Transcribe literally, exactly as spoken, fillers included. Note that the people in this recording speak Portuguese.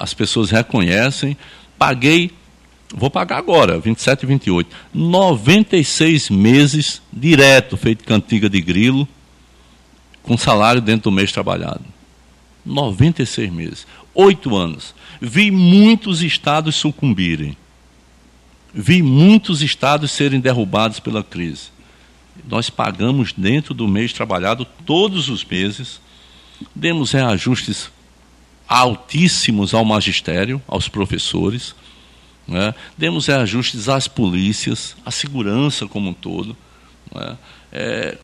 as pessoas reconhecem. Paguei, vou pagar agora, vinte e sete e vinte e oito, noventa e seis meses direto, feito cantiga de grilo, com salário dentro do mês trabalhado. noventa e seis meses. Oito anos. Vi muitos estados sucumbirem. Vi muitos estados serem derrubados pela crise. Nós pagamos dentro do mês trabalhado todos os meses, demos reajustes altíssimos ao magistério, aos professores, né? Demos reajustes às polícias, à segurança como um todo, né? É,